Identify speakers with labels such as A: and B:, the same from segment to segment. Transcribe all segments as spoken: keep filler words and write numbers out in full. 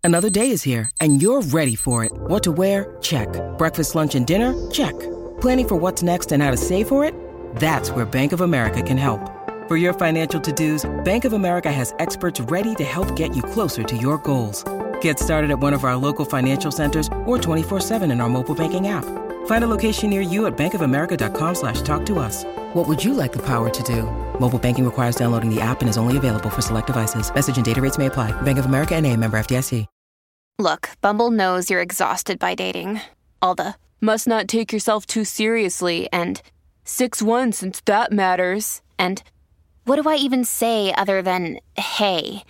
A: Another day is here, and you're ready for it. What to wear? Check. Breakfast, lunch, and dinner? Check. Planning for what's next and how to save for it? That's where Bank of America can help. For your financial to-dos, Bank of America has experts ready to help get you closer to your goals. Get started at one of our local financial centers or twenty-four seven in our mobile banking app. Find a location near you at bankofamerica.com slash talk to us. What would you like the power to do? Mobile banking requires downloading the app and is only available for select devices. Message and data rates may apply. Bank of America N A, member F D I C.
B: Look, Bumble knows you're exhausted by dating. All the must not take yourself too seriously and six one since that matters. And what do I even say other than hey?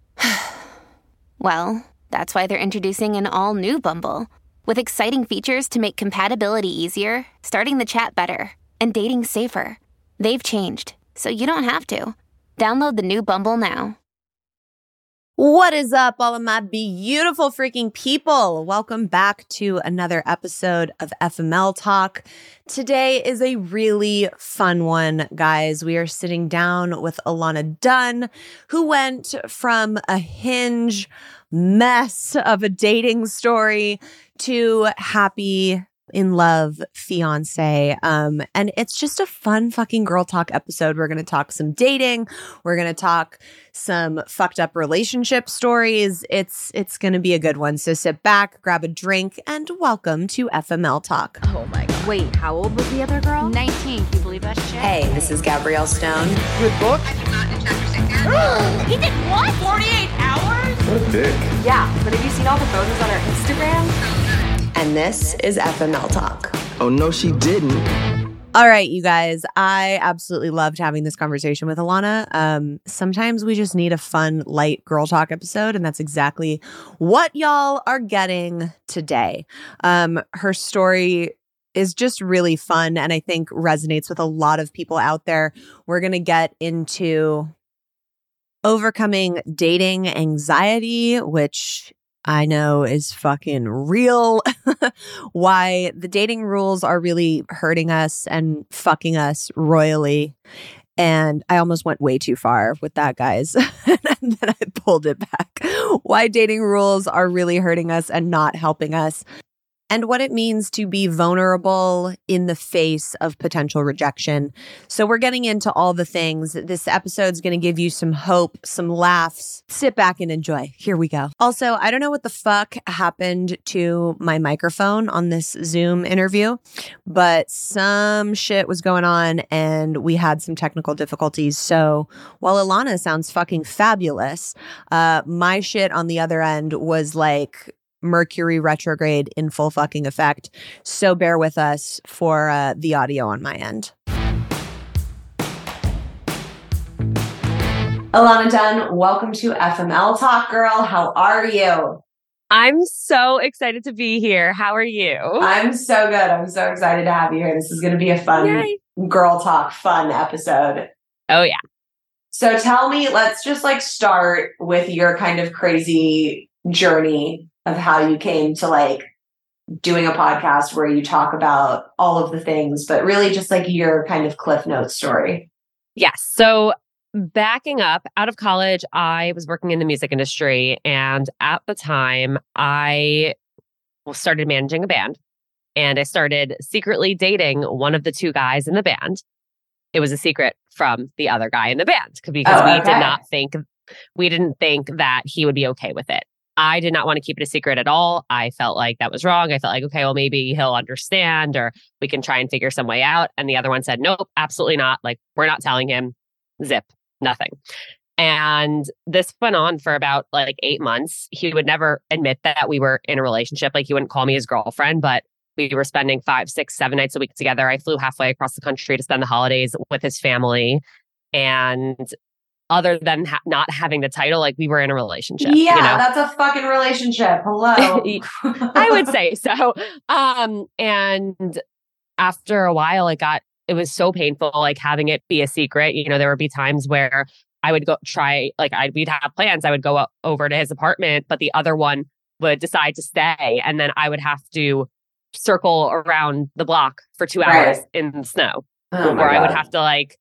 B: Well, that's why they're introducing an all-new Bumble with exciting features to make compatibility easier, starting the chat better, and dating safer. They've changed, so you don't have to. Download the new Bumble now.
C: What is up, all of my beautiful freaking people? Welcome back to another episode of F M L Talk. Today is a really fun one, guys. We are sitting down with Alana Dunn, who went from a Hinge mess of a dating story to happy in love fiance. Um, and it's just a fun fucking girl talk episode. We're going to talk some dating. We're going to talk some fucked up relationship stories. It's, it's going to be a good one. So sit back, grab a drink, and welcome to F M L Talk.
D: Oh my God. Wait, how old was the other girl?
B: nineteen. Can you believe that shit?
C: Hey, this is Gabrielle Stone.
E: Good book.
B: He did what? forty-eight hours?
E: What a dick.
D: Yeah, but have you seen all the photos on her Instagram?
C: And this is F M L Talk.
E: Oh, no, she didn't.
C: All right, you guys, I absolutely loved having this conversation with Alana. Um, sometimes we just need a fun, light girl talk episode, and that's exactly what y'all are getting today. Um, her story is just really fun and I think resonates with a lot of people out there. We're going to get into overcoming dating anxiety, which I know is fucking real. Why the dating rules are really hurting us and fucking us royally. And I almost went way too far with that, guys. And then I pulled it back. Why dating rules are really hurting us and not helping us. And what it means to be vulnerable in the face of potential rejection. So we're getting into all the things. This episode's going to give you some hope, some laughs. Sit back and enjoy. Here we go. Also, I don't know what the fuck happened to my microphone on this Zoom interview, but some shit was going on and we had some technical difficulties. So while Alana sounds fucking fabulous, uh, my shit on the other end was like Mercury retrograde in full fucking effect. So bear with us for uh, the audio on my end. Alana Dunn, welcome to F M L Talk, girl. How are you?
F: I'm so excited to be here. How are you?
C: I'm so good. I'm so excited to have you here. This is going to be a fun Yay. girl talk, fun episode.
F: Oh, yeah.
C: So tell me, let's just like start with your kind of crazy journey of how you came to like doing a podcast where you talk about all of the things, but really just like your kind of Cliff Notes story.
F: Yes. So backing up, out of college, I was working in the music industry. And at the time, I started managing a band and I started secretly dating one of the two guys in the band. It was a secret from the other guy in the band because
C: oh,
F: we
C: okay.
F: did not think, we didn't think that he would be okay with it. I did not want to keep it a secret at all. I felt like that was wrong. I felt like, okay, well, maybe he'll understand or we can try and figure some way out. And the other one said, nope, absolutely not. Like, we're not telling him. Zip, nothing. And this went on for about like eight months. He would never admit that we were in a relationship. Like, he wouldn't call me his girlfriend, but we were spending five, six, seven nights a week together. I flew halfway across the country to spend the holidays with his family. And other than ha- not having the title, like we were in a relationship.
C: Yeah,
F: you know?
C: That's a fucking relationship. Hello.
F: I would say so. Um, and after a while, it got, it was so painful, like having it be a secret. You know, there would be times where I would go try, like I we'd have plans. I would go up, over to his apartment, but the other one would decide to stay. And then I would have to circle around the block for two hours right. in the snow.
C: Oh
F: or I would have to like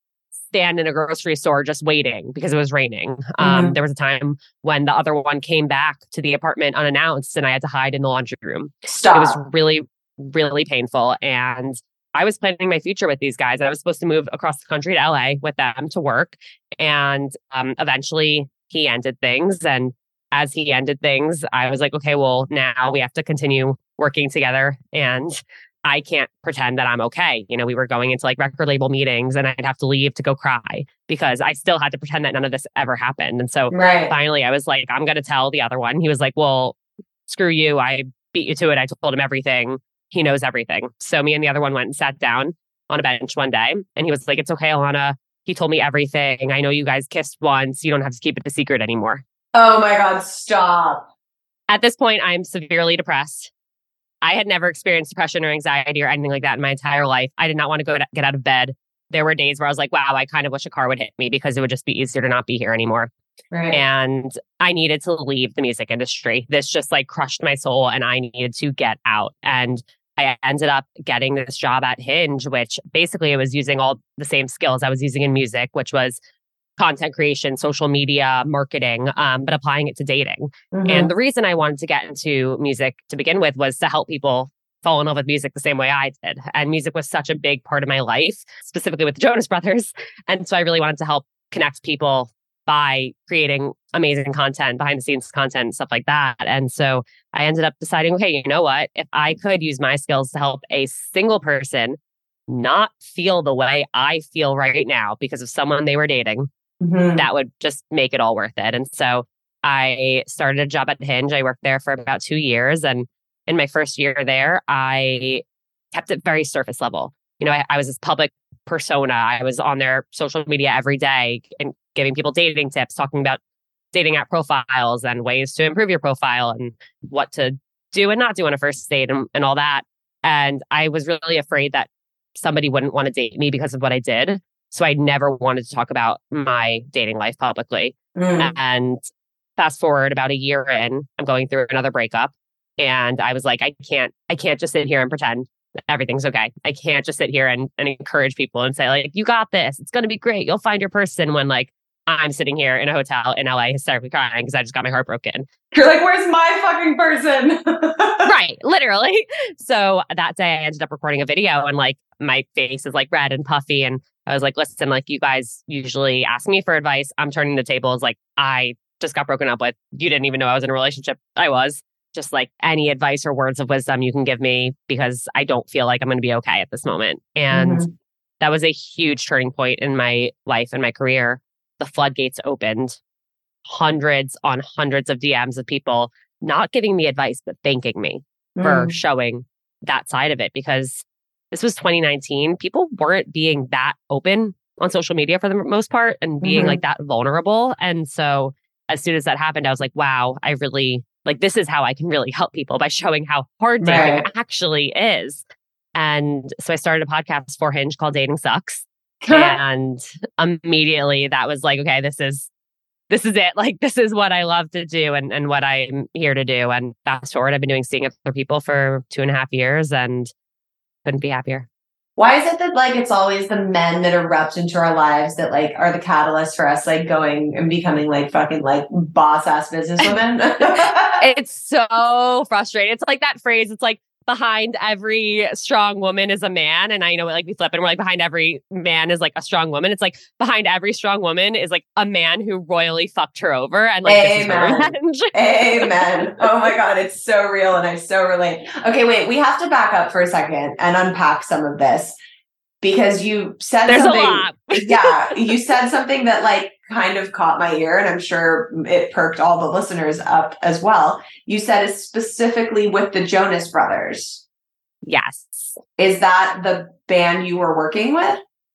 F: stand in a grocery store just waiting because it was raining. Um,
C: Mhm.
F: There was a time when the other one came back to the apartment unannounced and I had to hide in the laundry room.
C: Stop.
F: It was really, really painful. And I was planning my future with these guys. I was supposed to move across the country to L A with them to work. And um, eventually he ended things. And as he ended things, I was like, okay, well, now we have to continue working together. And I can't pretend that I'm okay. You know, we were going into like record label meetings and I'd have to leave to go cry because I still had to pretend that none of this ever happened. And so
C: Right.
F: finally I was like, I'm going to tell the other one. He was like, well, screw you. I beat you to it. I told him everything. He knows everything. So me and the other one went and sat down on a bench one day and he was like, it's okay, Alana. He told me everything. I know you guys kissed once. You don't have to keep it a secret anymore.
C: Oh my God, stop.
F: At this point, I'm severely depressed. I had never experienced depression or anxiety or anything like that in my entire life. I did not want to go to get out of bed. There were days where I was like, wow, I kind of wish a car would hit me because it would just be easier to not be here anymore.
C: Right.
F: And I needed to leave the music industry. This just like crushed my soul and I needed to get out. And I ended up getting this job at Hinge, which basically it was using all the same skills I was using in music, which was content creation, social media, marketing, um, but applying it to dating.
C: Mhm.
F: And the reason I wanted to get into music to begin with was to help people fall in love with music the same way I did. And music was such a big part of my life, specifically with the Jonas Brothers. And so I really wanted to help connect people by creating amazing content, behind the scenes content, and stuff like that. And so I ended up deciding, okay, you know what? If I could use my skills to help a single person not feel the way I feel right now because of someone they were dating,
C: Mhm.
F: that would just make it all worth it. And so I started a job at Hinge. I worked there for about two years. And in my first year there, I kept it very surface level. You know, I, I was this public persona. I was on their social media every day and giving people dating tips, talking about dating app profiles and ways to improve your profile and what to do and not do on a first date and, and all that. And I was really afraid that somebody wouldn't want to date me because of what I did. So I never wanted to talk about my dating life publicly.
C: Mm.
F: And fast forward about a year in, I'm going through another breakup. And I was like, I can't, I can't just sit here and pretend that everything's okay. I can't just sit here and, and encourage people and say like, you got this. It's going to be great. You'll find your person when like I'm sitting here in a hotel in L A hysterically crying because I just got my heart broken.
C: You're like, where's my fucking person?
F: Right. Literally. So that day I ended up recording a video and like my face is like red and puffy. And I was like, listen, like you guys usually ask me for advice. I'm turning the tables. Like I just got broken up with. You didn't even know I was in a relationship. I was. Just like any advice or words of wisdom you can give me because I don't feel like I'm going to be okay at this moment. And
C: Mhm.
F: that was a huge turning point in my life and my career. The floodgates opened. Hundreds on hundreds of D Ms of people not giving me advice, but thanking me for
C: Mm.
F: showing that side of it because this was twenty nineteen. People weren't being that open on social media for the most part and being
C: Mhm.
F: like that vulnerable. And so as soon as that happened, I was like, wow, I really like this is how I can really help people by showing how hard dating
C: Right.
F: actually is. And so I started a podcast for Hinge called Dating Sucks. And immediately that was like, okay, this is this is it. Like this is what I love to do and, and what I'm here to do. And fast forward, I've been doing Seeing Other People for two and a half years and couldn't be happier.
C: Why is it that like it's always the men that erupt into our lives that like are the catalyst for us like going and becoming like fucking like boss ass businesswomen?
F: It's so frustrating. It's like that phrase. It's like behind every strong woman is a man. And I know like we flip and we're like behind every man is like a strong woman. It's like behind every strong woman is like a man who royally fucked her over and like this is her
C: Amen.
F: revenge.
C: Amen. Oh my God, it's so real and I so relate. Okay, wait, we have to back up for a second and unpack some of this because you said
F: There's
C: something.
F: a lot.
C: Yeah, you said something that like kind of caught my ear and I'm sure it perked all the listeners up as well. You said it's specifically with the Jonas Brothers.
F: Yes.
C: Is that the band you were working with?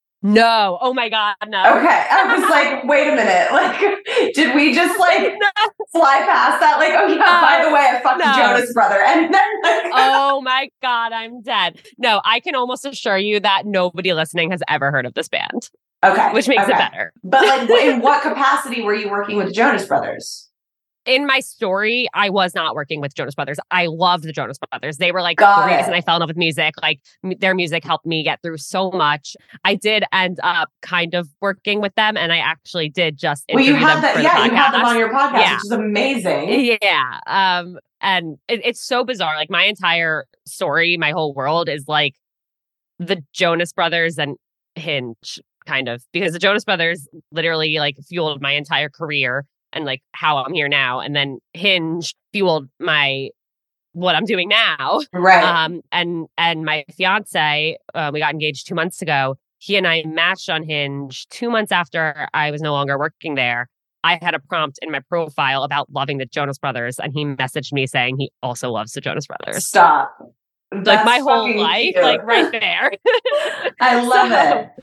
F: No. Oh my God. No.
C: Okay. I was like, wait a minute. Like, did we just like
F: No.
C: fly past that? Like, oh yeah,
F: No.
C: by the way, I fucked
F: No.
C: the Jonas brother. And then like,
F: Oh my God. I'm dead. No, I can almost assure you that nobody listening has ever heard of this band,
C: okay.
F: which makes
C: okay.
F: it better.
C: But like, in what capacity were you working with the Jonas Brothers?
F: in my story, I was not working with Jonas Brothers. I loved the Jonas Brothers. They were like
E: Got
F: the
E: it.
F: reason I fell in love with music. Like m- their music helped me get through so much. I did end up kind of working with them, and I actually did just
E: Well, you
F: interview
E: had
F: them
E: that.
F: for the
E: Yeah, you had them
F: podcast.
E: on your podcast,
F: Yeah.
E: which is amazing.
F: Yeah. Um, and it, it's so bizarre. Like my entire story, my whole world is like the Jonas Brothers and Hinge, kind of, because the Jonas Brothers literally like fueled my entire career and like how I'm here now. And then Hinge fueled my what I'm doing now.
E: Right.
F: Um, and and my fiance, uh, we got engaged two months ago. He and I matched on Hinge two months after I was no longer working there. I had a prompt in my profile about loving the Jonas Brothers, and he messaged me saying he also loves the Jonas Brothers.
E: Stop.
F: Like
E: That's
F: my whole
E: fucking
F: life,
E: cute.
F: like right there.
E: I love
F: So-
E: it.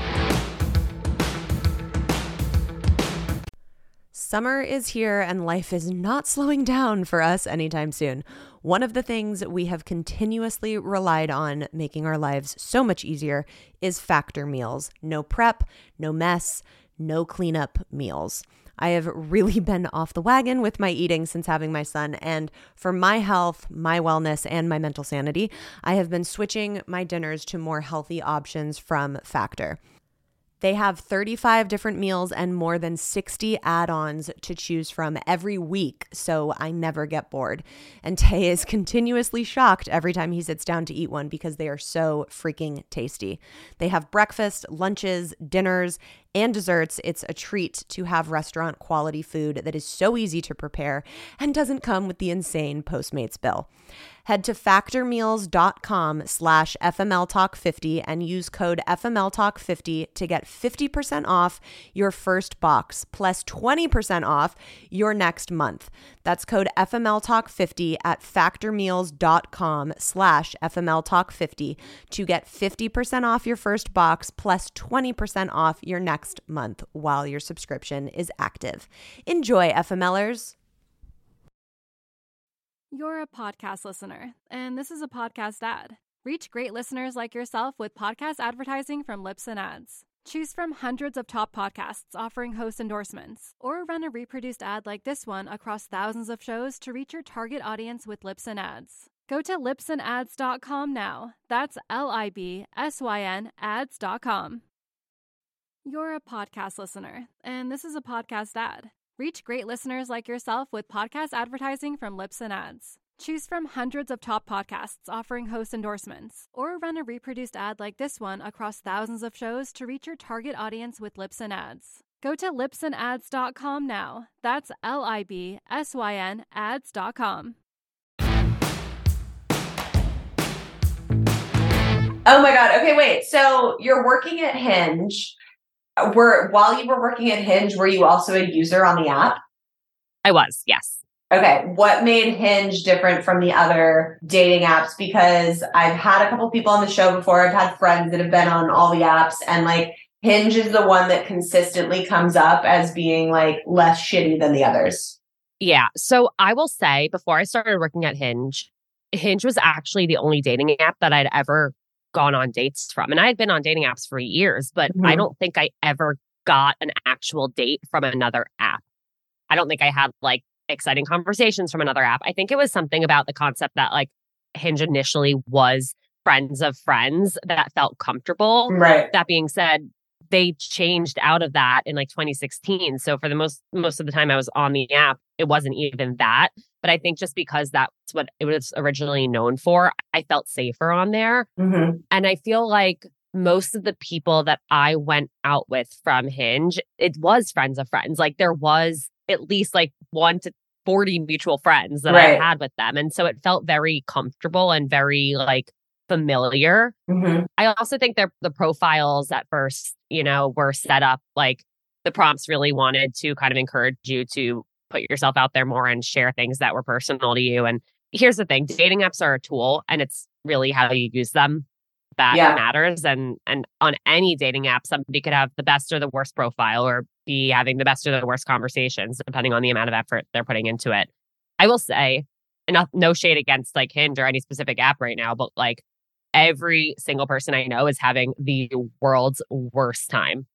C: Summer is here and life is not slowing down for us anytime soon. One of the things we have continuously relied on making our lives so much easier is Factor meals. No prep, no mess, no cleanup meals. I have really been off the wagon with my eating since having my son, and for my health, my wellness, and my mental sanity, I have been switching my dinners to more healthy options from Factor. They have thirty-five different meals and more than sixty add-ons to choose from every week, so I never get bored. And Tay is continuously shocked every time he sits down to eat one because they are so freaking tasty. They have breakfast, lunches, dinners, and desserts. It's a treat to have restaurant quality food that is so easy to prepare and doesn't come with the insane Postmates bill. Head to factormeals.com slash FMLTalk50 and use code F M L Talk fifty to get fifty percent off your first box plus twenty percent off your next month. That's code F M L Talk fifty at factormeals.com slash FMLTalk50 to get fifty percent off your first box plus twenty percent off your next month while your subscription is active. Enjoy, FMLers.
G: You're a podcast listener, and this is a podcast ad. Reach great listeners like yourself with podcast advertising from Lips and Ads. Choose from hundreds of top podcasts offering host endorsements, or run a reproduced ad like this one across thousands of shows to reach your target audience with Lips and Ads. Go to lips and ads dot com now. That's L I B S Y N ads dot com. You're a podcast listener, and this is a podcast ad. Reach great listeners like yourself with podcast advertising from Lips and Ads. Choose from hundreds of top podcasts offering host endorsements, or run a reproduced ad like this one across thousands of shows to reach your target audience with Lips and Ads. Go to lips and ads dot com now. That's L I B S Y N ads dot com.
E: Oh my God. Okay, wait. So you're working at Hinge. Were while you were working at Hinge, were you also a user on the app?
F: I was, yes.
E: Okay. What made Hinge different from the other dating apps? Because I've had a couple people on the show before. I've had friends that have been on all the apps, and like Hinge is the one that consistently comes up as being like less shitty than the others.
F: Yeah. So I will say, before I started working at Hinge, Hinge was actually the only dating app that I'd ever gone on dates from. And I had been on dating apps for years, but
E: Mhm.
F: I don't think I ever got an actual date from another app. I don't think I had like exciting conversations from another app. I think it was something about the concept that like Hinge initially was friends of friends that felt comfortable.
E: Right.
F: That being said, they changed out of that in like twenty sixteen. So for the most most of the time I was on the app, it wasn't even that. But I think just because that's what it was originally known for, I felt safer on there.
E: Mm-hmm.
F: And I feel like most of the people that I went out with from Hinge, it was friends of friends. Like there was at least like one to forty mutual friends that
E: Right.
F: I had with them. And so it felt very comfortable and very like familiar.
E: Mm-hmm.
F: I also think they're the profiles at first, you know, were set up like the prompts really wanted to kind of encourage you to put yourself out there more and share things that were personal to you. And here's the thing, dating apps are a tool, and it's really how you use them that
E: Yeah.
F: matters. And and on any dating app, somebody could have the best or the worst profile, or be having the best or the worst conversations, depending on the amount of effort they're putting into it. I will say, and not, no shade against like Hinge or any specific app right now, but like every single person I know is having the world's worst time.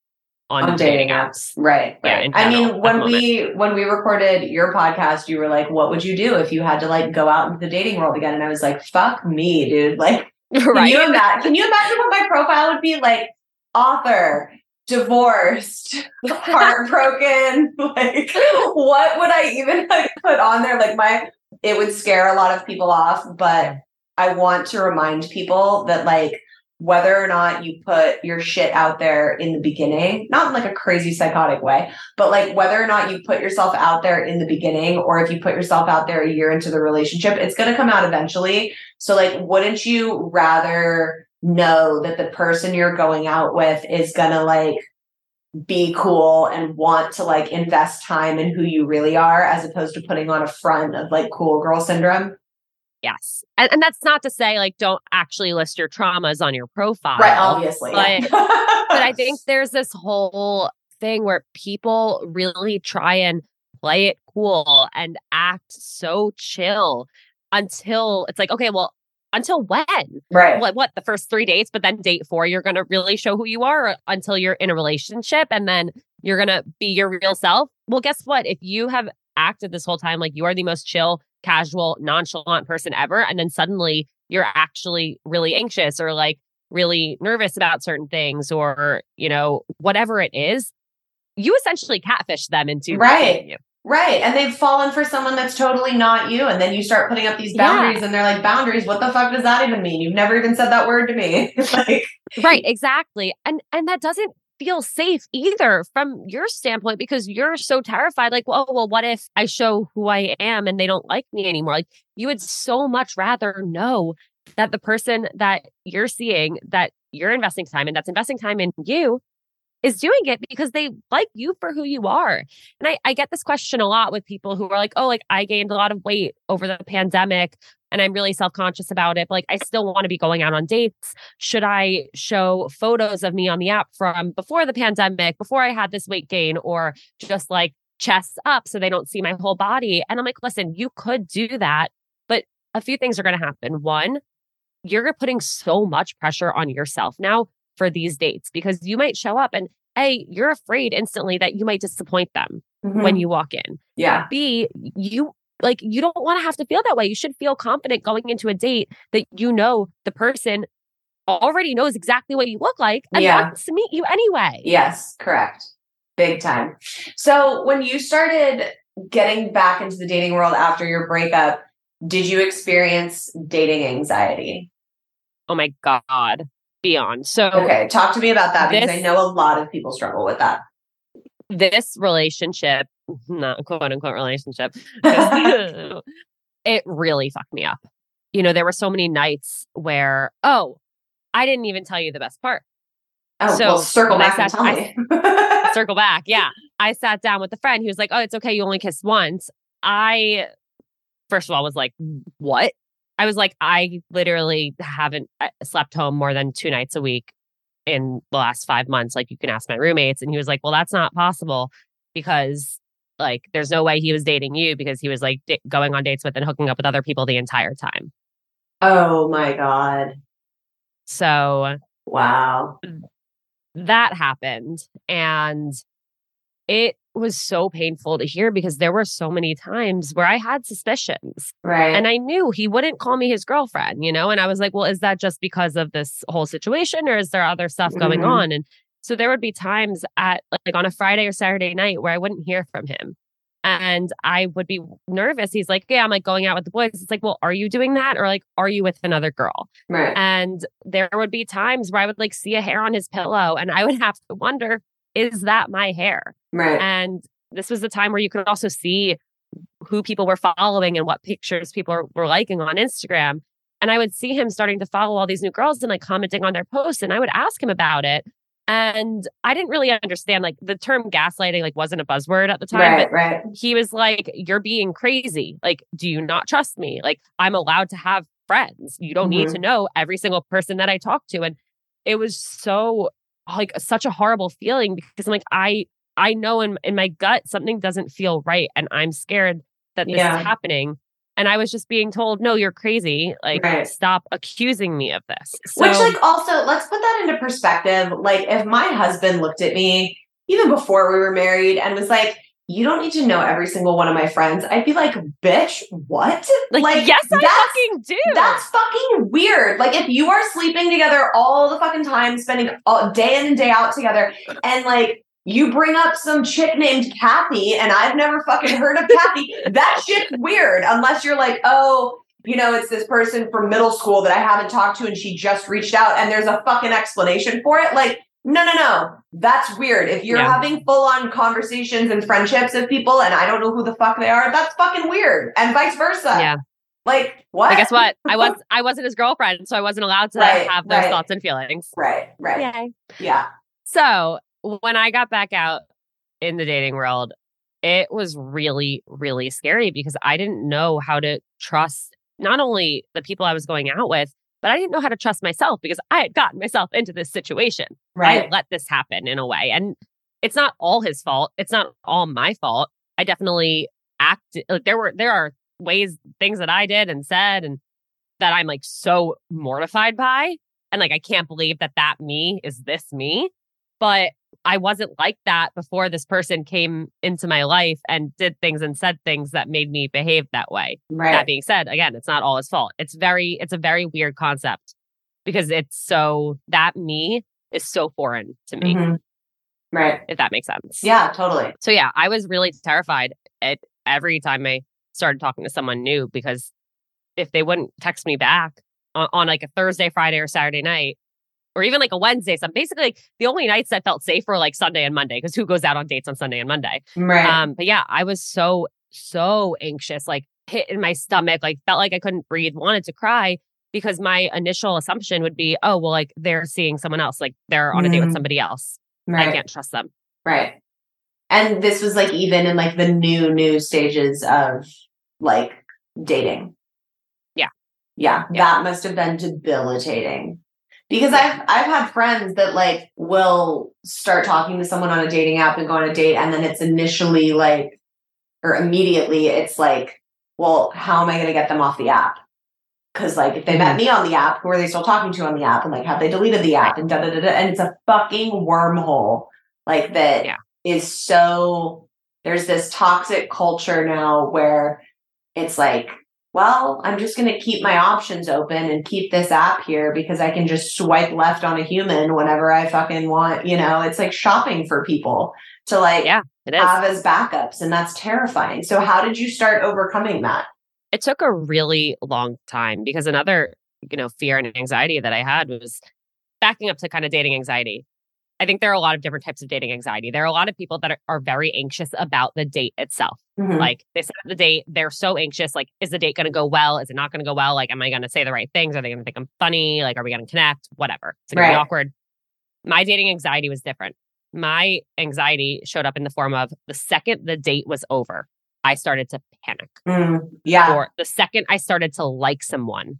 F: on,
E: on dating apps. Right.
F: Yeah,
E: Right.
F: in
E: I
F: general,
E: mean, when
F: at the
E: we when we recorded your podcast, you were like, what would you do if you had to like go out into the dating world again? And I was like, fuck me, dude. Like, can
F: Right?
E: you imagine can you imagine what my profile would be? Like, author, divorced, heartbroken. Like, what would I even like put on there? Like, my it would scare a lot of people off, but I want to remind people that like whether or not you put your shit out there in the beginning, not in like a crazy psychotic way, but like whether or not you put yourself out there in the beginning, or if you put yourself out there a year into the relationship, it's going to come out eventually. So like, wouldn't you rather know that the person you're going out with is going to like be cool and want to like invest time in who you really are, as opposed to putting on a front of like cool girl syndrome?
F: Yes. And, and that's not to say like don't actually list your traumas on your profile.
E: Right, obviously.
F: But,
E: Yeah.
F: but I think there's this whole thing where people really try and play it cool and act so chill until it's like, okay, well, until when?
E: Right.
F: Like what, the first three dates, but then date four, you're going to really show who you are until you're in a relationship, and then you're going to be your real self. Well, guess what? If you have acted this whole time like you are the most chill, casual, nonchalant person ever, and then suddenly you're actually really anxious or like really nervous about certain things, or, you know, whatever it is, you essentially catfish them into
E: right.
F: you.
E: Right. And they've fallen for someone that's totally not you. And then you start putting up these boundaries
F: Yeah.
E: and they're like, boundaries, what the fuck does that even mean? You've never even said that word to me. Like,
F: Right, exactly. And and that doesn't feel safe either from your standpoint, because you're so terrified. Like, well, well, what if I show who I am and they don't like me anymore? Like, you would so much rather know that the person that you're seeing, that you're investing time in, that's investing time in you, is doing it because they like you for who you are. And I, I get this question a lot with people who are like, oh, like I gained a lot of weight over the pandemic and I'm really self-conscious about it. But like, I still want to be going out on dates. Should I show photos of me on the app from before the pandemic, before I had this weight gain, or just like chest up so they don't see my whole body? And I'm like, listen, you could do that, but a few things are going to happen. One, you're putting so much pressure on yourself now for these dates, because you might show up and A, you're afraid instantly that you might disappoint them
E: mm-hmm.
F: when you walk in.
E: Yeah.
F: B, you like, you don't want to have to feel that way. You should feel confident going into a date that you know the person already knows exactly what you look like and
E: yeah.
F: wants to meet you anyway.
E: Yes, correct. Big time. So when you started getting back into the dating world after your breakup, did you experience dating anxiety?
F: Oh my God. Beyond. So
E: okay, talk to me about that, because
F: this,
E: I know a lot of people struggle with that.
F: This relationship, not quote unquote relationship, it really fucked me up. You know, there were so many nights where, oh, I didn't even tell you the best part.
E: Oh,
F: so
E: well, circle back and
F: sat,
E: tell me.
F: I, circle back. Yeah. I sat down with a friend. He was like, oh, it's okay. You only kissed once. I, first of all, was like, what? I was like, I literally haven't slept home more than two nights a week in the last five months. Like, you can ask my roommates. And he was like, well, that's not possible, because like, there's no way he was dating you, because he was like d- going on dates with and hooking up with other people the entire time.
E: Oh my God.
F: So
E: wow.
F: That happened. And it was so painful to hear, because there were so many times where I had suspicions.
E: Right.
F: And I knew he wouldn't call me his girlfriend, you know? And I was like, well, is that just because of this whole situation, or is there other stuff going
E: mm-hmm.
F: on? And so there would be times at like on a Friday or Saturday night where I wouldn't hear from him. And I would be nervous. He's like, yeah, I'm like going out with the boys. It's like, well, are you doing that? Or like, are you with another girl?
E: Right.
F: And there would be times where I would like see a hair on his pillow and I would have to wonder, is that my hair?
E: Right.
F: And this was the time where you could also see who people were following and what pictures people were, were liking on Instagram. And I would see him starting to follow all these new girls and like commenting on their posts. And I would ask him about it. And I didn't really understand, like, the term gaslighting, like, wasn't a buzzword at the time.
E: Right,
F: but
E: right.
F: He was like, you're being crazy. Like, do you not trust me? Like, I'm allowed to have friends. You don't mm-hmm. need to know every single person that I talk to. And it was so like such a horrible feeling, because I'm like, I, I know in, in my gut, something doesn't feel right. And I'm scared that this
E: yeah.
F: is happening. And I was just being told, no, you're crazy. Like, right. stop accusing me of this. So,
E: Which, like, also, let's put that into perspective. Like, if my husband looked at me even before we were married and was like, you don't need to know every single one of my friends, I'd be like, bitch, what?
F: Like, like yes, I fucking do.
E: That's fucking weird. Like, if you are sleeping together all the fucking time, spending all day in and day out together, and like, you bring up some chick named Kathy, and I've never fucking heard of Kathy, that shit's weird. Unless you're like, oh, you know, it's this person from middle school that I haven't talked to and she just reached out and there's a fucking explanation for it. Like, no, no, no. That's weird. If you're yeah. having full-on conversations and friendships with people and I don't know who the fuck they are, that's fucking weird. And vice versa.
F: Yeah.
E: Like, what?
F: But guess what? I was I wasn't his girlfriend, so I wasn't allowed to right, have those
E: right.
F: thoughts and feelings.
E: Right, right.
F: Yay.
E: Yeah.
F: So when I got back out in the dating world, it was really, really scary because I didn't know how to trust not only the people I was going out with, but I didn't know how to trust myself because I had gotten myself into this situation.
E: Right.
F: I let this happen in a way. And it's not all his fault. It's not all my fault. I definitely acted like there were there are ways, things that I did and said and that I'm like so mortified by. And like, I can't believe that that me is this me. But I wasn't like that before this person came into my life and did things and said things that made me behave that way.
E: Right.
F: That being said, again, it's not all his fault. It's very, it's a very weird concept because it's so, that me is so foreign to me.
E: Mm-hmm. Right.
F: If that makes sense.
E: Yeah, totally.
F: So yeah, I was really terrified at every time I started talking to someone new because if they wouldn't text me back on, on like a Thursday, Friday, or Saturday night, or even like a Wednesday. So basically like the only nights that felt safe were like Sunday and Monday because who goes out on dates on Sunday and Monday?
E: Right.
F: Um, but yeah, I was so, so anxious, like hit in my stomach, like felt like I couldn't breathe, wanted to cry because my initial assumption would be, oh, well, like they're seeing someone else, like they're on a date with somebody else.
E: Right.
F: I can't trust them.
E: Right. And this was like even in like the new, new stages of like dating.
F: Yeah.
E: Yeah.
F: yeah.
E: That must have been debilitating. Because I've I've had friends that like will start talking to someone on a dating app and go on a date, and then it's initially like, or immediately it's like, well, how am I going to get them off the app? Because like if they met me on the app, who are they still talking to on the app? And like have they deleted the app? And da da da da. And it's a fucking wormhole like that
F: yeah.
E: is so. There's this toxic culture now where it's like, well, I'm just going to keep my options open and keep this app here because I can just swipe left on a human whenever I fucking want. You know, it's like shopping for people to like
F: yeah, it is.
E: have as backups. And that's terrifying. So how did you start overcoming that?
F: It took a really long time because another, you know, fear and anxiety that I had was backing up to kind of dating anxiety. I think there are a lot of different types of dating anxiety. There are a lot of people that are, are very anxious about the date itself.
E: Mm-hmm.
F: Like they set up the date, they're so anxious. Like, is the date going to go well? Is it not going to go well? Like, am I going to say the right things? Are they going to think I'm funny? Like, are we going to connect? Whatever. It's going
E: right.
F: to be awkward. My dating anxiety was different. My anxiety showed up in the form of the second the date was over, I started to panic.
E: Mm, yeah.
F: Or the second I started to like someone,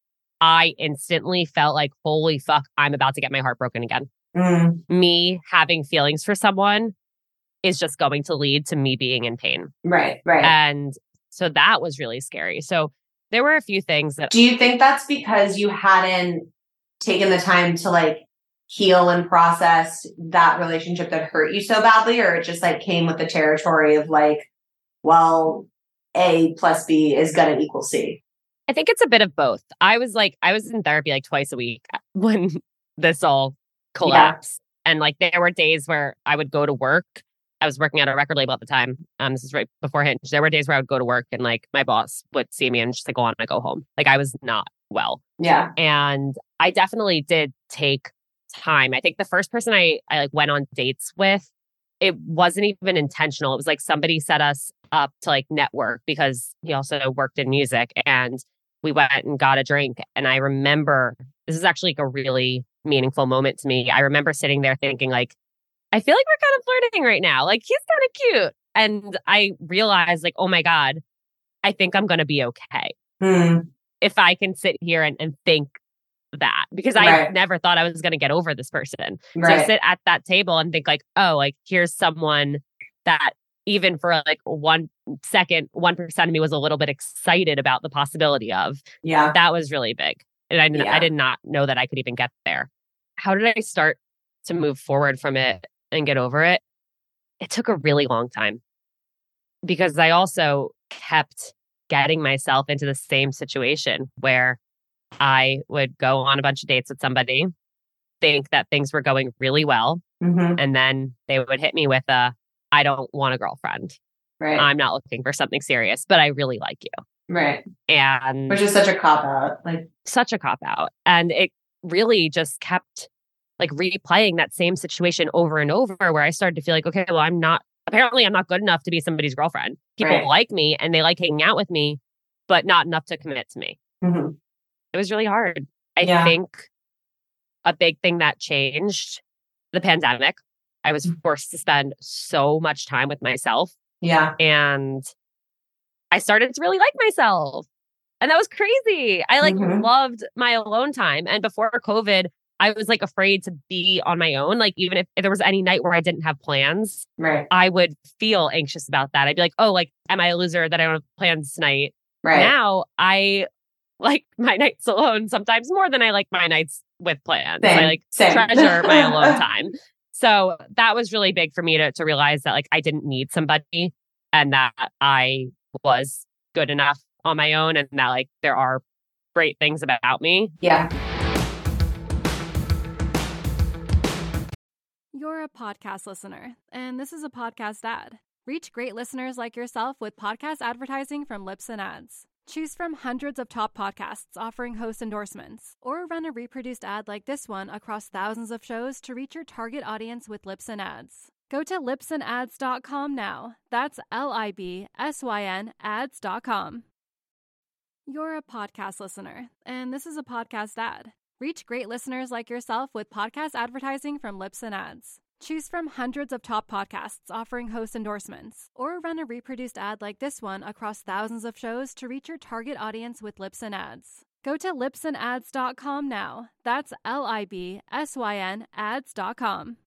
F: I instantly felt like, holy fuck, I'm about to get my heart broken again.
E: Mm.
F: Me having feelings for someone is just going to lead to me being in pain.
E: Right, right.
F: And so that was really scary. So there were a few things that...
E: Do you think that's because you hadn't taken the time to like heal and process that relationship that hurt you so badly? Or it just like came with the territory of like, well, A plus B is going to equal C?
F: I think it's a bit of both. I was like, I was in therapy like twice a week when this all collapse. Yeah. And like there were days where I would go to work. I was working at a record label at the time. Um, this is right before Hinge. There were days where I would go to work and like my boss would see me and just like go on and I go home. Like I was not well.
E: Yeah.
F: And I definitely did take time. I think the first person I, I like went on dates with, it wasn't even intentional. It was like somebody set us up to like network because he also worked in music and we went and got a drink. And I remember this is actually like a really meaningful moment to me. I remember sitting there thinking like, I feel like we're kind of flirting right now. Like he's kind of cute. And I realized like, oh my God, I think I'm going to be okay.
E: Hmm.
F: If I can sit here and, and think that, because
E: right.
F: I never thought I was going to get over this person.
E: Right.
F: So sit at that table and think like, oh, like here's someone that even for like one second, one percent of me was a little bit excited about the possibility of.
E: Yeah.
F: That was really big. And I,
E: yeah.
F: I did not know that I could even get there. How did I start to move forward from it and get over it? it took a really long time because I also kept getting myself into the same situation where I would go on a bunch of dates with somebody, think that things were going really well,
E: Mm-hmm.
F: and then they would hit me with a, I don't want a girlfriend.
E: Right.
F: I'm not looking for something serious, but I really like you.
E: Right.
F: And
E: which is such a cop out. Like
F: such a cop out. And it really just kept like replaying that same situation over and over where I started to feel like, okay, well, I'm not, apparently I'm not good enough to be somebody's girlfriend. People
E: Right.
F: like me and they like hanging out with me, but not enough to commit to me.
E: mm-hmm.
F: It was really hard. I
E: Yeah.
F: think a big thing that changed the pandemic, I was forced to spend so much time with myself.
E: Yeah.
F: And I started to really like myself. And that was crazy. I like
E: Mhm.
F: loved my alone time. And before COVID, I was like afraid to be on my own. Like even if, if there was any night where I didn't have plans,
E: Right.
F: I would feel anxious about that. I'd be like, oh, like, am I a loser that I don't have plans tonight?
E: Right.
F: Now I like my nights alone sometimes more than I like my nights with plans.
E: Same.
F: I like
E: Same.
F: treasure my alone time. So that was really big for me to to realize that like I didn't need somebody and that I was good enough on my own and that like there are great things about me.
E: Yeah.
G: You're a podcast listener, and this is a podcast ad. Reach great listeners like yourself with podcast advertising from Libsyn Ads. Choose from hundreds of top podcasts offering host endorsements, or run a reproduced ad like this one across thousands of shows to reach your target audience with Libsyn Ads. Go to libsyn ads dot com now. That's L I B S Y N ads dot com. You're a podcast listener, and this is a podcast ad. Reach great listeners like yourself with podcast advertising from Libsyn Ads. Choose from hundreds of top podcasts offering host endorsements, or run a reproduced ad like this one across thousands of shows to reach your target audience with Libsyn Ads. Go to libsyn ads dot com now. That's L I B S Y N ads dot com.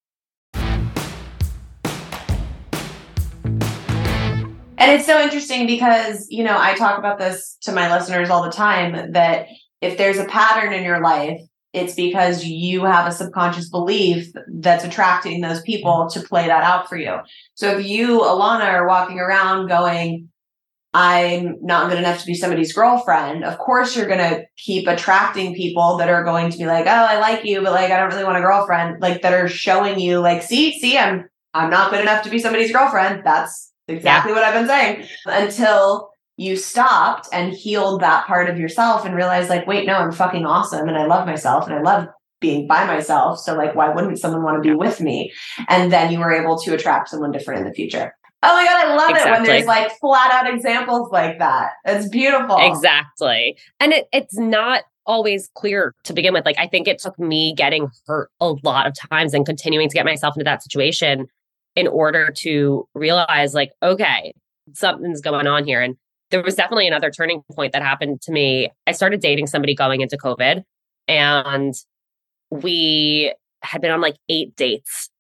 E: And it's so interesting because, you know, I talk about this to my listeners all the time that if there's a pattern in your life, it's because you have a subconscious belief that's attracting those people to play that out for you. So if you, Alana, are walking around going, I'm not good enough to be somebody's girlfriend, of course you're going to keep attracting people that are going to be like, oh, I like you, but like, I don't really want a girlfriend, like that are showing you like, see, see, I'm, I'm not good enough to be somebody's girlfriend. That's exactly yeah. what I've been saying until you stopped and healed that part of yourself and realized like, wait, no, I'm fucking awesome. And I love myself and I love being by myself. So like, why wouldn't someone want to be with me? And then you were able to attract someone different in the future. Oh my God, I love exactly. it when there's like flat out examples like that. It's beautiful.
F: Exactly. And it, it's not always clear to begin with. Like, I think it took me getting hurt a lot of times and continuing to get myself into that situation in order to realize like, okay, something's going on here. And there was definitely another turning point that happened to me. I started dating somebody going into COVID, and we had been on like eight dates.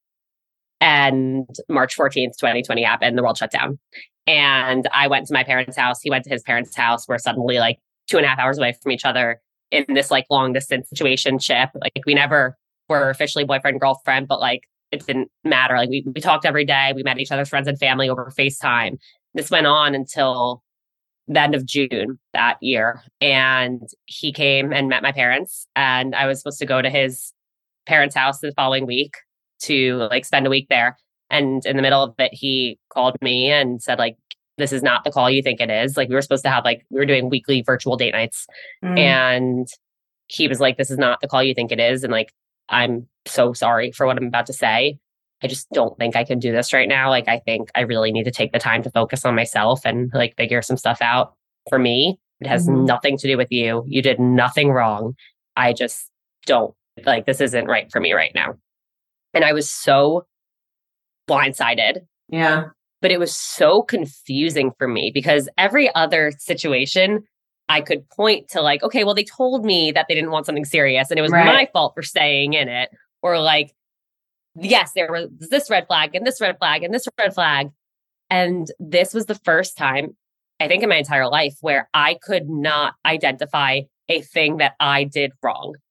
F: And March fourteenth, twenty twenty happened, the world shut down. And I went to my parents' house. He went to his parents' house. We're suddenly like two and a half hours away from each other in this like long distance situationship. Like we never were officially boyfriend and girlfriend, but like it didn't matter. Like we, we talked every day. We met each other's friends and family over FaceTime. This went on until the end of June that year. And he came and met my parents. And I was supposed to go to his parents' house the following week to like spend a week there. And in the middle of it, he called me and said, like, this is not the call you think it is. Like we were supposed to have like, we were doing weekly virtual date nights. Mm. And he was like, this is not the call you think it is. And like, I'm so sorry for what I'm about to say. I just don't think I can do this right now. Like, I think I really need to take the time to focus on myself and like figure some stuff out for me. It has mm-hmm. nothing to do with you. You did nothing wrong. I just don't like, this isn't right for me right now. And I was so blindsided.
E: Yeah.
F: But it was so confusing for me because every other situation I could point to like, okay, well, they told me that they didn't want something serious and it was right. my fault for staying in it. Or like, yes, there was this red flag and this red flag and this red flag. And this was the first time, I think in my entire life, where I could not identify a thing that I did wrong.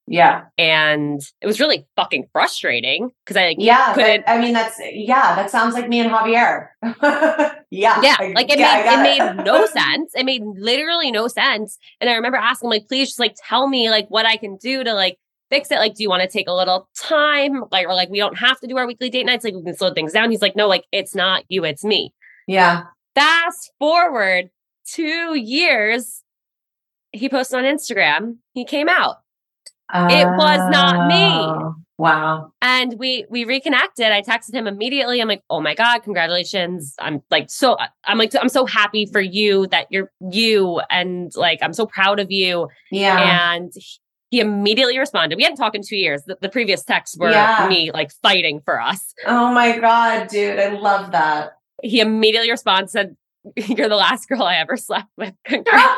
E: Yeah.
F: And it was really fucking frustrating because I like,
E: yeah,
F: couldn't.
E: But, I mean, that's, yeah, that sounds like me and Javier. yeah.
F: Yeah.
E: I,
F: like it
E: yeah,
F: made, it made no sense. It made literally no sense. And I remember asking, like, please just like tell me like what I can do to like fix it. Like, do you want to take a little time? Like, or like, we don't have to do our weekly date nights. Like, we can slow things down. He's like, no, like, it's not you, it's me.
E: Yeah. Fast
F: forward two years, he posted on Instagram, he came out. Uh, it was not me.
E: Wow.
F: And we we reconnected. I texted him immediately. I'm like, oh my God, congratulations. I'm like, so I'm like, I'm so happy for you that you're you. And like, I'm so proud of you.
E: Yeah.
F: And he immediately responded. We hadn't talked in two years. The, the previous texts were
E: yeah.
F: me like fighting for us.
E: Oh my God, dude. I love that.
F: He immediately responded, said, you're the last girl I ever slept with. Congrats.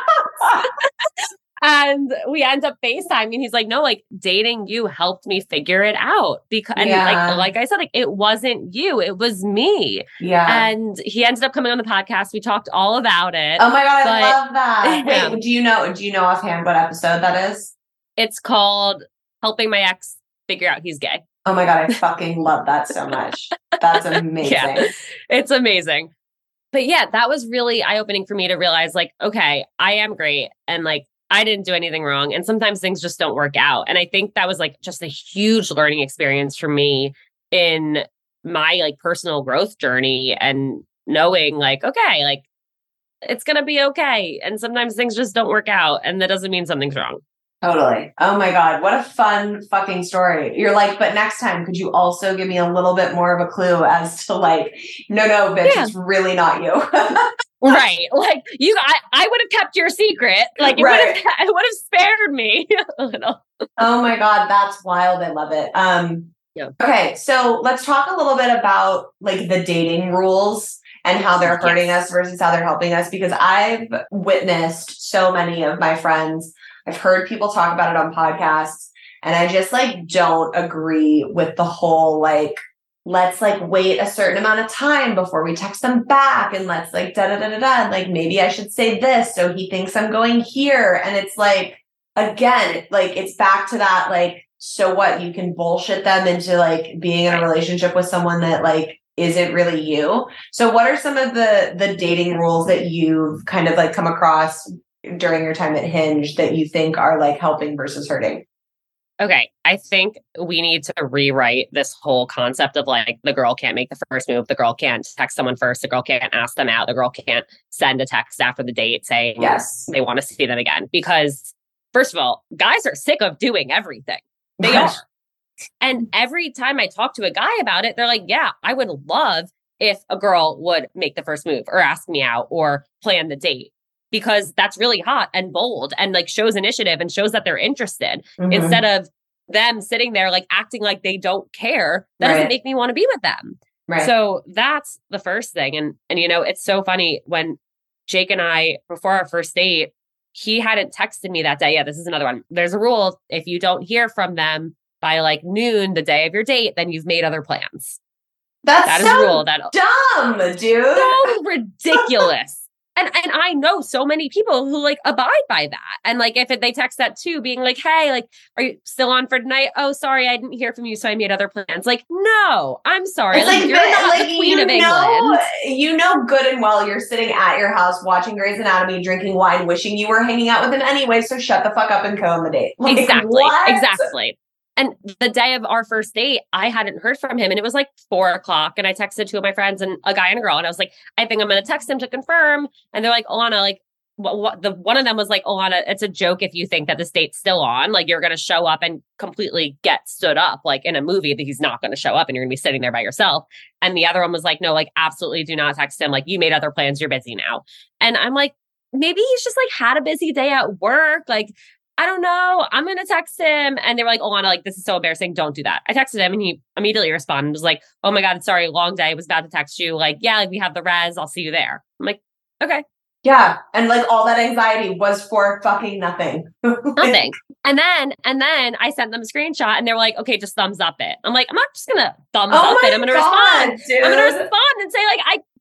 F: And we end up FaceTiming. He's like, no, like dating you helped me figure it out. Because and
E: yeah.
F: like like I said, like it wasn't you, it was me.
E: Yeah.
F: And he ended up coming on the podcast. We talked all about it.
E: Oh my God,
F: but,
E: I love that.
F: Yeah.
E: Wait, do you know do you know offhand what episode that is?
F: It's called Helping My Ex Figure Out He's Gay.
E: Oh my God, I fucking love that so much. That's amazing.
F: Yeah, it's amazing. But yeah, that was really eye-opening for me to realize like, okay, I am great. And like, I didn't do anything wrong. And sometimes things just don't work out. And I think that was like just a huge learning experience for me in my like personal growth journey and knowing like, okay, like it's going to be okay. And sometimes things just don't work out. And that doesn't mean something's wrong.
E: Totally. Oh my God. What a fun fucking story. You're like, but next time, could you also give me a little bit more of a clue as to like, no, no, bitch, yeah. it's really not you.
F: Right. Like you, I, I would have kept your secret. Like it
E: right.
F: would have, it would have spared me a little.
E: Oh my God. That's wild. I love it. Um,
F: yeah.
E: Okay. So let's talk a little bit about like the dating rules and how they're hurting yes. us versus how they're helping us, because I've witnessed so many of my friends. I've heard people talk about it on podcasts, and I just like don't agree with the whole like, let's like wait a certain amount of time before we text them back, and let's like da da da da da. Like maybe I should say this so he thinks I'm going here, and it's like again, like it's back to that like, so what? You can bullshit them into like being in a relationship with someone that like isn't really you. So what are some of the the dating rules that you've kind of like come across during your time at Hinge that you think are like helping versus hurting?
F: Okay. I think we need to rewrite this whole concept of like the girl can't make the first move. The girl can't text someone first. The girl can't ask them out. The girl can't send a text after the date saying
E: yes.
F: they want to see them again. Because first of all, guys are sick of doing everything. They
E: Yes.
F: are. And every time I talk to a guy about it, they're like, yeah, I would love if a girl would make the first move or ask me out or plan the date. Because that's really hot and bold and like shows initiative and shows that they're interested
E: Mhm.
F: instead of them sitting there like acting like they don't care. That
E: Right.
F: doesn't make me want to be with them.
E: Right.
F: So that's the first thing. And, and, you know, it's so funny when Jake and I, before our first date, he hadn't texted me that day. Yeah, this is another one. There's a rule. If you don't hear from them by like noon, the day of your date, then you've made other plans.
E: That's
F: That is
E: so
F: a rule that
E: dumb, dude.
F: so ridiculous. And and I know so many people who like abide by that. And like if it, they text that too, being like, hey, like, are you still on for tonight? Oh, sorry, I didn't hear from you, so I made other plans. Like, no, I'm sorry.
E: It's
F: Like,
E: like,
F: you're
E: but,
F: not
E: like,
F: the queen
E: you
F: of
E: know,
F: England.
E: You know good and well you're sitting at your house watching Grey's Anatomy, drinking wine, wishing you were hanging out with him anyway, so shut the fuck up and go on the date. Like,
F: Exactly.
E: what?
F: Exactly. And the day of our first date, I hadn't heard from him. And it was like four o'clock. And I texted two of my friends and a guy and a girl. And I was like, I think I'm going to text him to confirm. And they're like, Alana, like, what, what, the one of them was like, Alana, it's a joke if you think that this date's still on. Like, you're going to show up and completely get stood up, like in a movie that he's not going to show up and you're going to be sitting there by yourself. And the other one was like, no, like, absolutely do not text him. Like, you made other plans. You're busy now. And I'm like, maybe he's just like had a busy day at work. Like, I don't know. I'm going to text him. And they were like, Alana, like, this is so embarrassing. Don't do that. I texted him and he immediately responded and was like, oh my God, sorry, long day. I was about to text you. Like, yeah, like we have the res. I'll see you there. I'm like, okay.
E: Yeah. And like all that anxiety was for fucking nothing.
F: Nothing. And then, and then I sent them a screenshot and they were like, okay, just thumbs up it. I'm like, I'm not just going to thumbs
E: Oh
F: up
E: my
F: it. I'm going to
E: God,
F: respond.
E: dude.
F: I'm going to respond and say like, I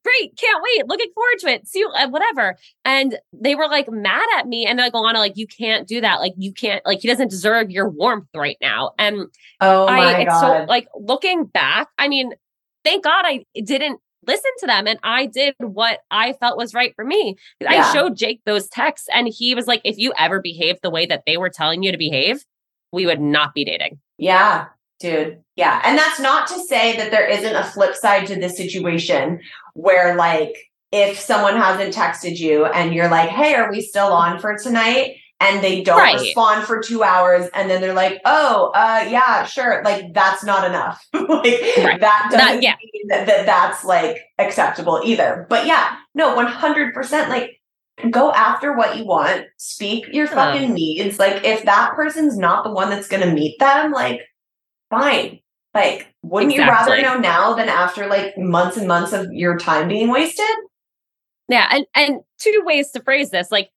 F: great, can't wait, looking forward to it, see you, uh, whatever. And they were like mad at me, and they're like, Alana, like, you can't do that, like, you can't, like, he doesn't deserve your warmth right now. And
E: oh my
F: I, it's
E: God.
F: so, like, looking back, I mean, thank God I didn't listen to them, and I did what I felt was right for me.
E: Yeah.
F: I showed Jake those texts, and he was like, if you ever behaved the way that they were telling you to behave, we would not be dating.
E: Yeah, dude. Yeah. And that's not to say that there isn't a flip side to this situation where, like, if someone hasn't texted you and you're like, hey, are we still on for tonight? And they don't
F: Right.
E: respond for two hours. And then they're like, oh, uh, yeah, sure. Like, that's not enough. like
F: Right.
E: that doesn't
F: That- yeah.
E: mean that, that that's like acceptable either. But yeah, no, one hundred percent. Like, go after what you want, speak your fucking
F: Um,
E: needs. Like, if that person's not the one that's going to meet them, like, fine. Like, wouldn't
F: Exactly.
E: you rather know now than after like months and months of your time being wasted?
F: Yeah. And, and two ways to phrase this, like,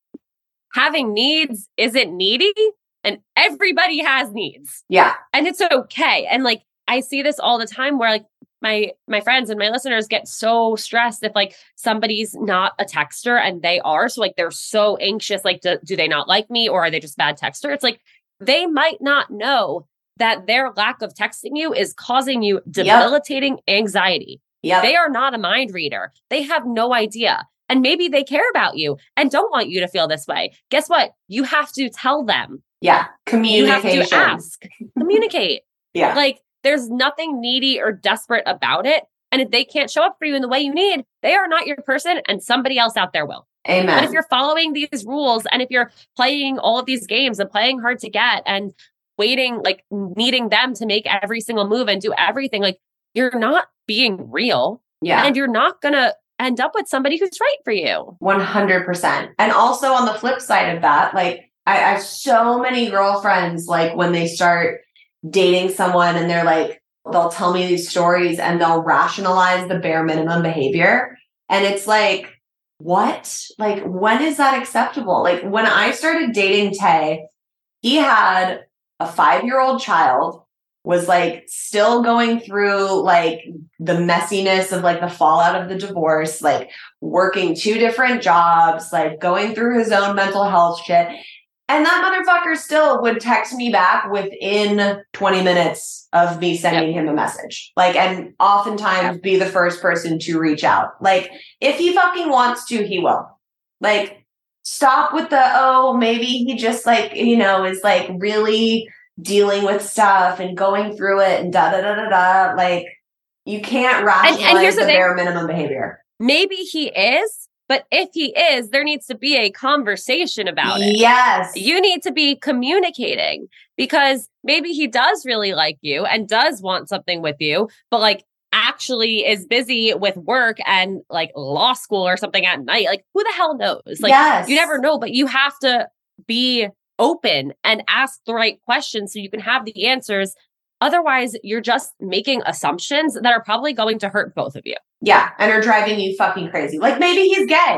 F: having needs isn't needy, and everybody has needs,
E: Yeah.
F: and it's okay. And like, I see this all the time where like my, my friends and my listeners get so stressed if like somebody's not a texter and they are. So like, they're so anxious. Like, do, do they not like me, or are they just bad texter? It's like, they might not know that their lack of texting you is causing you debilitating anxiety.
E: Yeah.
F: They are not a mind reader. They have no idea. And maybe they care about you and don't want you to feel this way. Guess what? You have to tell them.
E: Yeah.
F: You have
E: Communication.
F: to ask, communicate.
E: Yeah.
F: Like, there's nothing needy or desperate about it. And if they can't show up for you in the way you need, they are not your person, and somebody else out there will.
E: Amen.
F: But if you're following these rules, and if you're playing all of these games and playing hard to get and waiting, like needing them to make every single move and do everything, like, you're not being real.
E: yeah.
F: And you're not going to end up with somebody who's right for you.
E: one hundred percent. And also on the flip side of that, like, I, I have so many girlfriends, like, when they start dating someone and they're like, they'll tell me these stories and they'll rationalize the bare minimum behavior. And it's like, what? Like, when is that acceptable? Like, when I started dating Tay, he had a five-year-old child, was like still going through like the messiness of like the fallout of the divorce, like working two different jobs, like going through his own mental health shit. And that motherfucker still would text me back within twenty minutes of me sending yep. him a message. Like, and oftentimes yep. be the first person to reach out. Like, if he fucking wants to, he will. Like, stop with the, oh, maybe he just like, you know, is like really dealing with stuff and going through it and da da da da da. Like, you can't rationalize and, and here's the, the bare minimum behavior.
F: Maybe he is, but if he is, there needs to be a conversation about it.
E: Yes.
F: You need to be communicating, because maybe he does really like you and does want something with you, but like actually is busy with work and like law school or something at night. Like, who the hell knows? Like,
E: yes.
F: you never know, but you have to be open and ask the right questions so you can have the answers. Otherwise, you're just making assumptions that are probably going to hurt both of you.
E: Yeah. And are driving you fucking crazy. Like, maybe he's gay.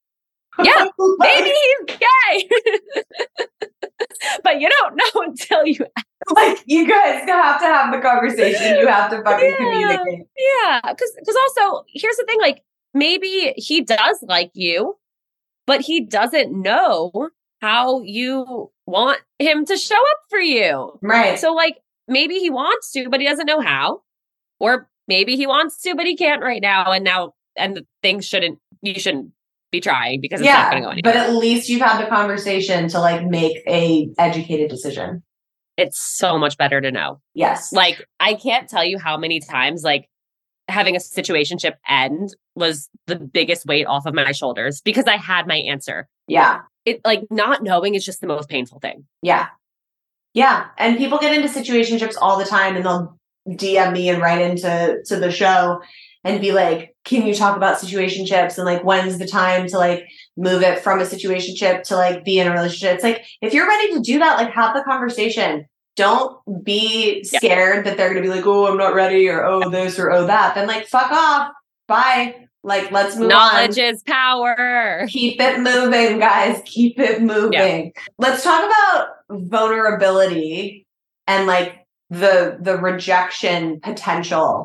F: Yeah. Maybe he's gay. But you don't know until you ask.
E: Like, you guys have to have the conversation. You have to fucking
F: yeah.
E: communicate.
F: Yeah. Because because also, here's the thing. Like, maybe he does like you, but he doesn't know how you want him to show up for you.
E: Right.
F: So like, maybe he wants to, but he doesn't know how. Or maybe he wants to, but he can't right now. And now, and the things shouldn't, you shouldn't be trying because it's
E: yeah,
F: not going to go anywhere.
E: But at least you've had the conversation to like make a educated decision.
F: It's so much better to know.
E: Yes.
F: Like, I can't tell you how many times like having a situationship end was the biggest weight off of my shoulders because I had my answer.
E: Yeah.
F: It like not knowing is just the most painful thing.
E: Yeah. Yeah. And people get into situationships all the time and they'll D M me and write into to the show and be like, can you talk about situationships? And like, when's the time to like move it from a situationship to like be in a relationship? It's like, if you're ready to do that, like have the conversation. Don't be scared yeah. that they're going to be like, oh, I'm not ready, or oh, this or oh, that. Then like, fuck off. Bye. Like, let's move
F: Knowledge
E: on.
F: is power.
E: Keep it moving, guys. Keep it moving. Yeah. Let's talk about vulnerability and like the the rejection potential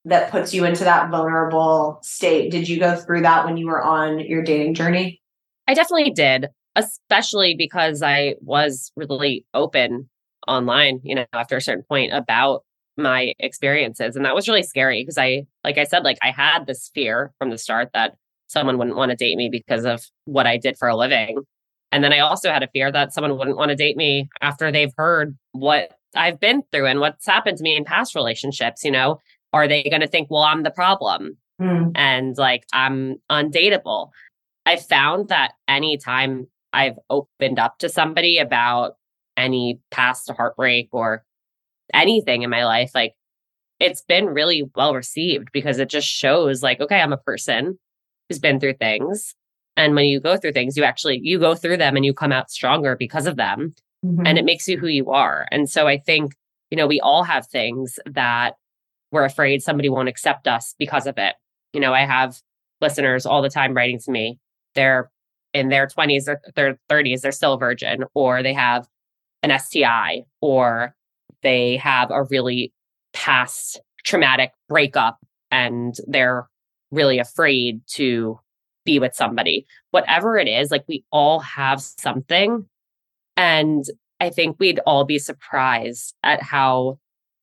E: that puts you into that vulnerable state. Did you go through that when you were on your dating journey?
F: I definitely did, especially because I was really open online, you know, after a certain point about my experiences. And that was really scary because I, like I said, like I had this fear from the start that someone wouldn't want to date me because of what I did for a living. And then I also had a fear that someone wouldn't want to date me after they've heard what I've been through and what's happened to me in past relationships. You know, are they going to think, well, I'm the problem mm. and like I'm undateable? I found that anytime I've opened up to somebody about any past heartbreak or anything in my life, like it's been really well received because it just shows like, okay, I'm a person who's been through things. And when you go through things, you actually, you go through them and you come out stronger because of them. Mm-hmm. And it makes you who you are. And so I think, you know, we all have things that we're afraid somebody won't accept us because of it. You know, I have listeners all the time writing to me. They're in their twenties or their thirties, they're still a virgin, or they have an S T I, or they have a really past traumatic breakup and they're really afraid to be with somebody. Whatever it is, like we all have something. And I think we'd all be surprised at how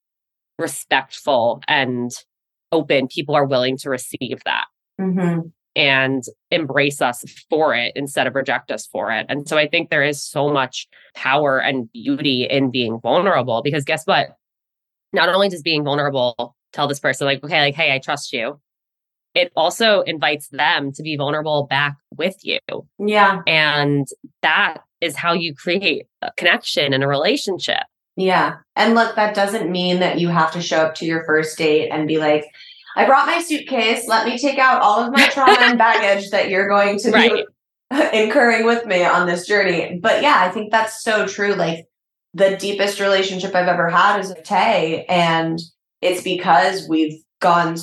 F: respectful and open people are willing to receive that. Mm-hmm. And embrace us for it instead of reject us for it. And so I think there is so much power and beauty in being vulnerable, because guess what? Not only does being vulnerable tell this person like, okay, like, hey, I trust you. It also invites them to be vulnerable back with you.
E: Yeah.
F: And that is how you create a connection in a relationship.
E: Yeah. And look, that doesn't mean that you have to show up to your first date and be like, I brought my suitcase. Let me take out all of my trauma and baggage that you're going to right. be incurring with me on this journey. But yeah, I think that's so true. Like the deepest relationship I've ever had is with Tay. And it's because we've gone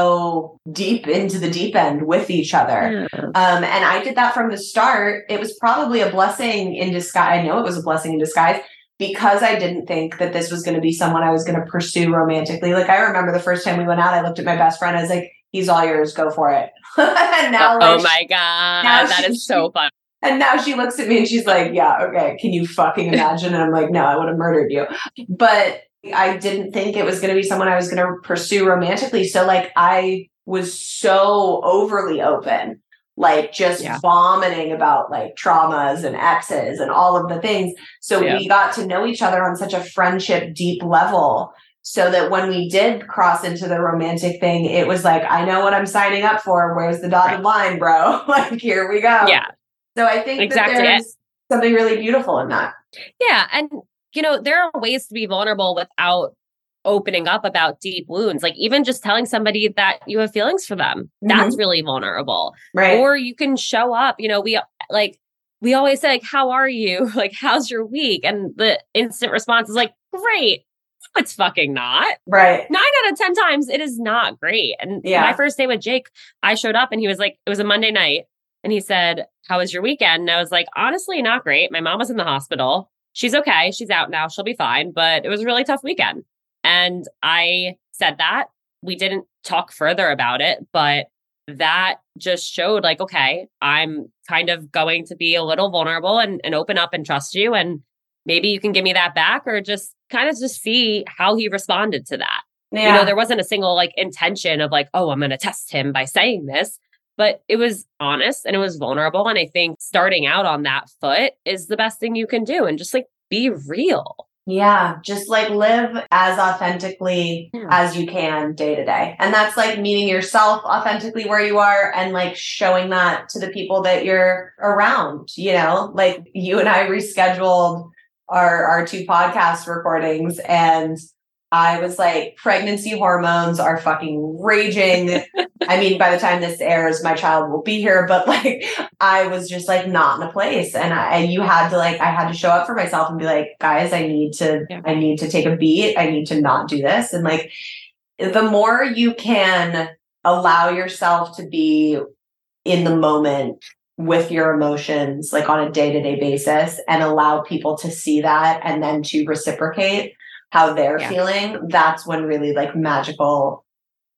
E: so deep into the deep end with each other. Yeah. Um, and I did that from the start. It was probably a blessing in disguise. I know it was a blessing in disguise, because I didn't think that this was going to be someone I was going to pursue romantically. Like I remember the first time we went out, I looked at my best friend. I was like, he's all yours. Go for it. And now,
F: oh,
E: like,
F: oh my God. That
E: she,
F: is so fun.
E: And now she looks at me and she's like, yeah, okay. Can you fucking imagine? And I'm like, no, I would have murdered you. But I didn't think it was going to be someone I was going to pursue romantically. So like, I was so overly open, like just yeah. vomiting about like traumas and exes and all of the things. So yeah. we got to know each other on such a friendship deep level, so that when we did cross into the romantic thing, it was like, I know what I'm signing up for. Where's the dotted right. line, bro? Like, here we go.
F: Yeah.
E: So I think exactly. that there's something really beautiful in that.
F: Yeah. And, you know, there are ways to be vulnerable without opening up about deep wounds. Like even just telling somebody that you have feelings for them, mm-hmm. that's really vulnerable.
E: Right.
F: Or you can show up, you know, we like, we always say like, how are you? Like, how's your week? And the instant response is like, great. No, it's fucking not.
E: Right.
F: Nine out of ten times it is not great. And
E: yeah.
F: my first day with Jake, I showed up and he was like, it was a Monday night. And he said, how was your weekend? And I was like, honestly, not great. My mom was in the hospital. She's okay. She's out now. She'll be fine. But it was a really tough weekend. And I said that. We didn't talk further about it, but that just showed like, okay, I'm kind of going to be a little vulnerable and, and open up and trust you. And maybe you can give me that back, or just kind of just see how he responded to that. Yeah. You know, there wasn't a single like intention of like, oh, I'm going to test him by saying this, but it was honest and it was vulnerable. And I think starting out on that foot is the best thing you can do, and just like be real.
E: Yeah, just like live as authentically yeah. as you can day to day. And that's like meeting yourself authentically where you are, and like showing that to the people that you're around, you know, like you and I rescheduled our, our two podcast recordings, and I was like, pregnancy hormones are fucking raging. I mean, by the time this airs, my child will be here, but like, I was just like not in a place. And I, you had to like, I had to show up for myself and be like, guys, I need to, yeah. I need to take a beat. I need to not do this. And like, the more you can allow yourself to be in the moment with your emotions, like on a day-to-day basis, and allow people to see that and then to reciprocate how they're yeah. feeling, that's when really like magical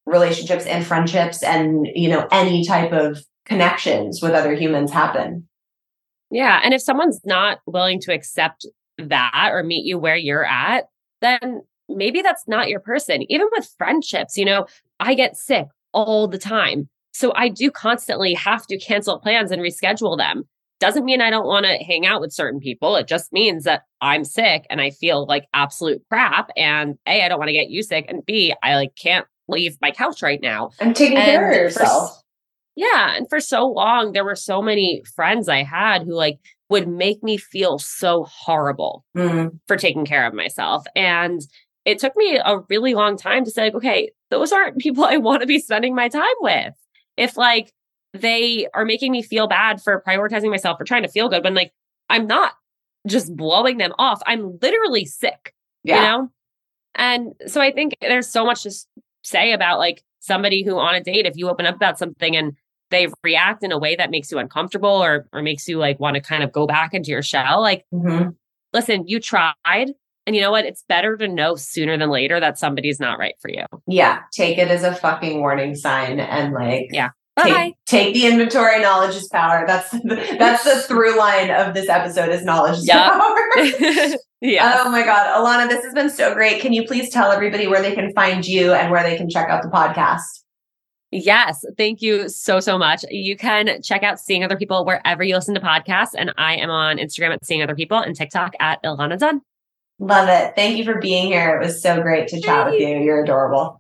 E: relationships and friendships and, you know, any type of connections with other humans happen.
F: Yeah. And if someone's not willing to accept that or meet you where you're at, then maybe that's not your person. Even with friendships, you know, I get sick all the time. So I do constantly have to cancel plans and reschedule them. Doesn't mean I don't want to hang out with certain people. It just means that I'm sick and I feel like absolute crap. And A, I don't want to get you sick. And B, I like can't leave my couch right now.
E: I'm taking
F: and
E: care of yourself.
F: For, yeah. And for so long, there were so many friends I had who like would make me feel so horrible
E: mm.
F: for taking care of myself. And it took me a really long time to say, like, okay, those aren't people I want to be spending my time with. If like they are making me feel bad for prioritizing myself, for trying to feel good, when like I'm not just blowing them off, I'm literally sick,
E: yeah.
F: you know? And so I think there's so much to say about like somebody who on a date, if you open up about something and they react in a way that makes you uncomfortable or or makes you like want to kind of go back into your shell, like,
E: mm-hmm.
F: listen, you tried. And you know what? It's better to know sooner than later that somebody's not right for you.
E: Yeah. Take it as a fucking warning sign and like,
F: yeah.
E: Take, take the inventory. Knowledge is power. That's the, that's the through line of this episode is knowledge is yep. power.
F: Yeah.
E: Oh my God. Ilana, this has been so great. Can you please tell everybody where they can find you and where they can check out the podcast?
F: Yes. Thank you so, so much. You can check out Seeing Other People wherever you listen to podcasts. And I am on Instagram at Seeing Other People and TikTok at Ilana Dunn.
E: Love it. Thank you for being here. It was so great to chat with you. You're adorable.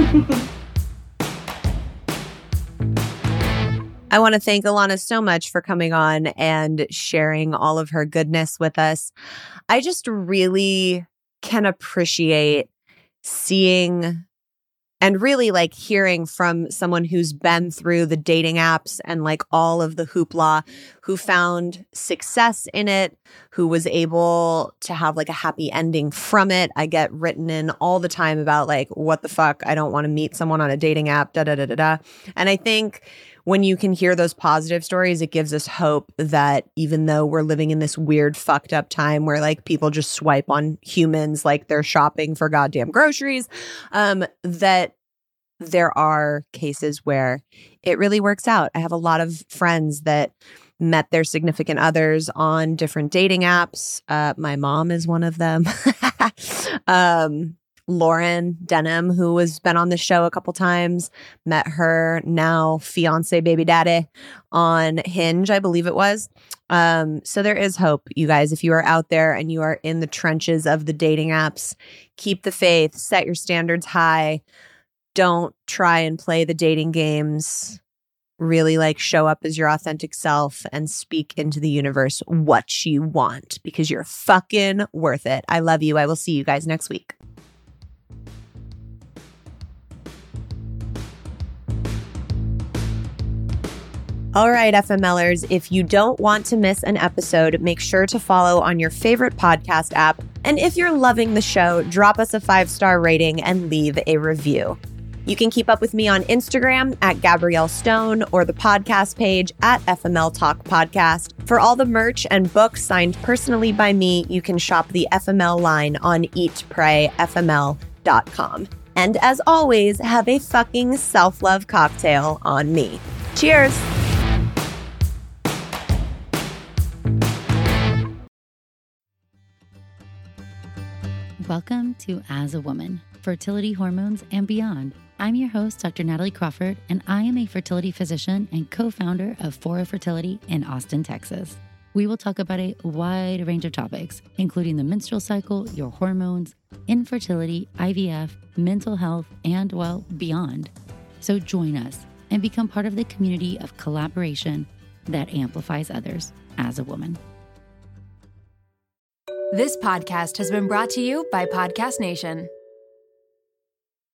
C: I want to thank Ilana so much for coming on and sharing all of her goodness with us. I just really can appreciate seeing and really like hearing from someone who's been through the dating apps and like all of the hoopla, who found success in it, who was able to have like a happy ending from it. I get written in all the time about like, what the fuck? I don't want to meet someone on a dating app, da da da da da. And I think when you can hear those positive stories, it gives us hope that even though we're living in this weird, fucked up time where like people just swipe on humans like they're shopping for goddamn groceries, um, that there are cases where it really works out. I have a lot of friends that met their significant others on different dating apps. Uh, my mom is one of them. um, Lauren Denham, who has been on the show a couple times, met her now fiance baby daddy on Hinge, I believe it was. Um, so there is hope, you guys. If you are out there and you are in the trenches of the dating apps, keep the faith, set your standards high. Don't try and play the dating games. Really like show up as your authentic self and speak into the universe what you want, because you're fucking worth it. I love you. I will see you guys next week. All right, FMLers, if you don't want to miss an episode, make sure to follow on your favorite podcast app. And if you're loving the show, drop us a five-star rating and leave a review. You can keep up with me on Instagram at Gabrielle Stone or the podcast page at F M L Talk Podcast. For all the merch and books signed personally by me, you can shop the F M L line on eat pray f m l dot com. And as always, have a fucking self-love cocktail on me. Cheers!
H: Welcome to As a Woman, Fertility Hormones and Beyond. I'm your host, Doctor Natalie Crawford, and I am a fertility physician and co-founder of Fora Fertility in Austin, Texas. We will talk about a wide range of topics, including the menstrual cycle, your hormones, infertility, I V F, mental health, and, well, beyond. So join us and become part of the community of collaboration that amplifies others as a woman.
I: This podcast has been brought to you by Podcast Nation.